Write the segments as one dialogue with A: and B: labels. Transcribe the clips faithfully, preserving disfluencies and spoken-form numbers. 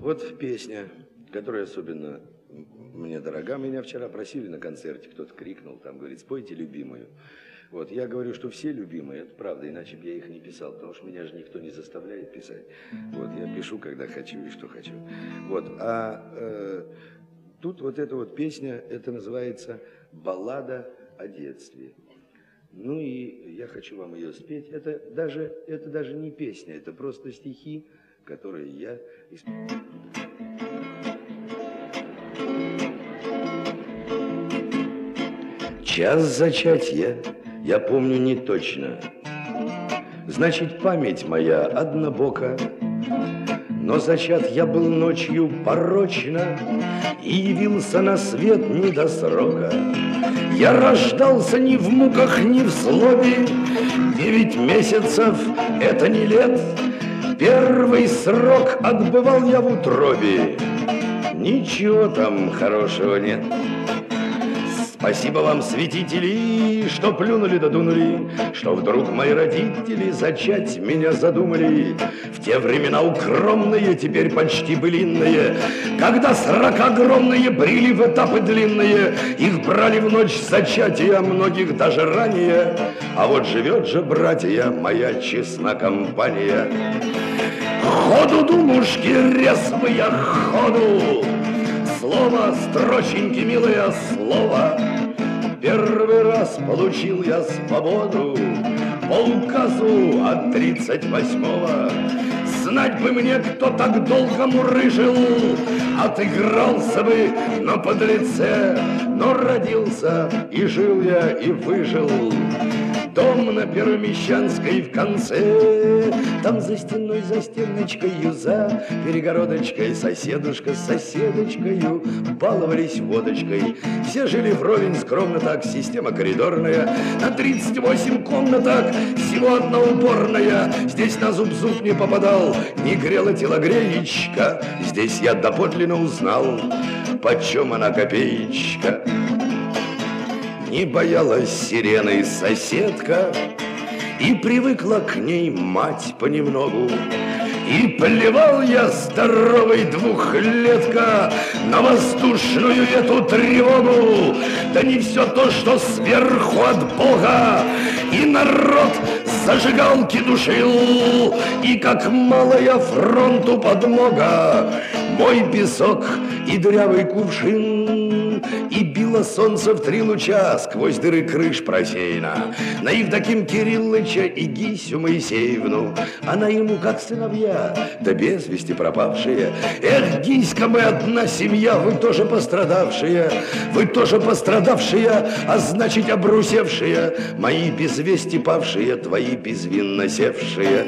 A: Вот песня, которая особенно мне дорога. Меня вчера просили на концерте, кто-то крикнул, там, говорит, спойте любимую. Вот, я говорю, что все любимые, это правда, иначе бы я их не писал, потому что меня же никто не заставляет писать. Вот, я пишу, когда хочу и что хочу. Вот, а э, тут вот эта вот песня, это называется «Баллада о детстве». Ну и я хочу вам ее спеть. Это даже, это даже не песня, это просто стихи, которые я исполняю. Час зачатия я помню не точно, значит, память моя однобока. Но зачат я был ночью порочно и явился на свет не до срока. Я рождался ни в муках, ни в злобе, девять месяцев — это не лет. Первый срок отбывал я в утробе, ничего там хорошего нет. Спасибо вам, святители, что плюнули да дунули, что вдруг мои родители зачать меня задумали. В те времена укромные, теперь почти былинные, когда срока огромные брили в этапы длинные, их брали в ночь зачатия, многих даже ранее. А вот живет же, братья, моя честна компания. Ходу, думушки, резвые, ходу! Слово, строченьки, милое слово. Первый раз получил я свободу по указу от тридцать восьмого. Знать бы мне, кто так долго мурыжил, отыгрался бы на подлеце, но родился и жил я и выжил. Дом на Первомещанской в конце, там за стеной, за стеночкой, за перегородочкой соседушка с соседочкою баловались водочкой. Все жили вровень, скромно так, система коридорная, на тридцать восемь комнаток, всего одна уборная. Здесь на зуб-зуб не попадал, не грела телогреечка. Здесь я доподлинно узнал, почем она копеечка. Не боялась сирены соседка, и привыкла к ней мать понемногу. И плевал я, здоровый двухлетка, на воздушную эту тревогу. Да не все то, что сверху от Бога, и народ зажигалки душил, и как малая фронту подмога. Мой песок и дырявый кувшин, и било солнце в три луча сквозь дыры крыш просеяно на Евдоким Кириллыча и Гисю Моисеевну. Она ему как сыновья, да без вести пропавшие. Эх, Гиська, мы одна семья, вы тоже пострадавшие, вы тоже пострадавшие, а значит обрусевшие, мои без вести павшие, твои безвинно севшие.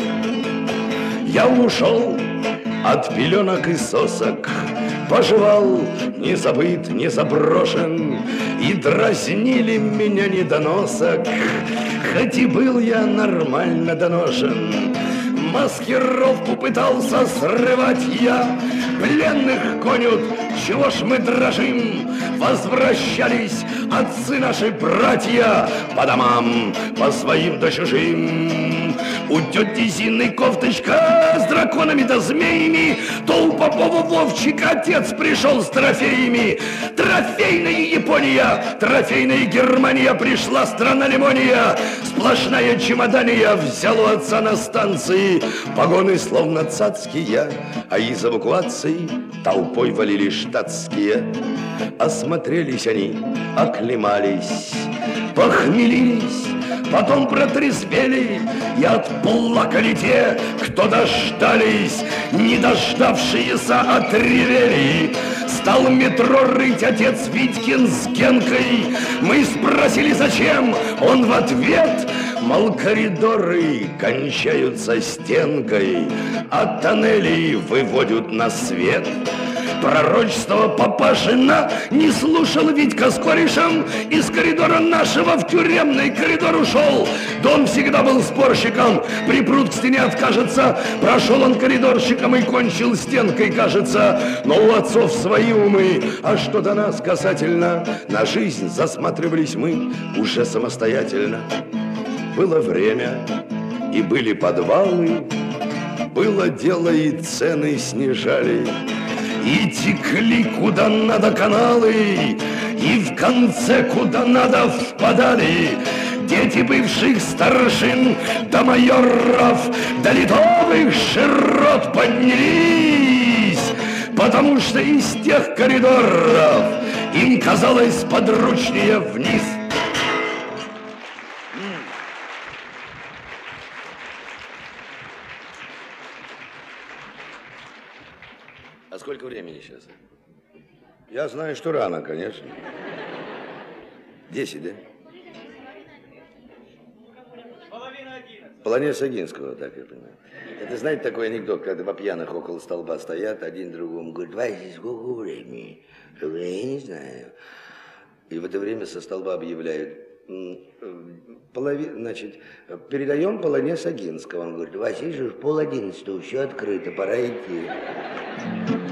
A: Я ушел от пеленок и сосок, поживал, не забыт, не заброшен, и дразнили меня недоносок, хоть и был я нормально доношен. Маскировку пытался срывать я, пленных гонят, чего ж мы дрожим? Возвращались отцы наши братья по домам, по своим да чужим. У тети Зины кофточка с драконами да змеями, то у Попова Вовчика отец пришел с трофеями. Трофейная Япония, трофейная Германия, пришла страна лимония. Сплошная чемодания взял у отца на станции, погоны словно цацкие, а из эвакуации толпой валили штатские. Осмотрелись они, оклемались, похмелились, потом протрезвели и отплакали те, кто дождались, не дождавшиеся отревели. Стал метро рыть отец Витькин с Генкой. Мы спросили, зачем, он в ответ: мол, коридоры кончаются стенкой, а тоннели выводят на свет. Пророчество папашина не слушал Витька с корешем, из коридора нашего в тюремный коридор ушел. Дон всегда был спорщиком, припрут к стене откажется. Прошел он коридорщиком и кончил стенкой, кажется. Но у отцов свои умы, а что до нас касательно, на жизнь засматривались мы уже самостоятельно. Было время, и были подвалы, было дело, и цены снижали. И текли куда надо каналы, и в конце куда надо впадали дети бывших старшин до майоров, до литовых широт поднялись, потому что из тех коридоров им казалось подручнее вниз. А сколько времени сейчас? Я знаю, что рано, конечно. Десять, да?
B: Половина одиннадцать.
A: Полонез Огинского, так я понимаю. Это, знаете, такой анекдот, когда два пьяных около столба стоят, один другому говорит: Вася, сколько времени? Я не знаю. И в это время со столба объявляют: полови... значит, передаем полонез Огинского. Он говорит: Вася, же пол одиннадцатого, все открыто, пора идти.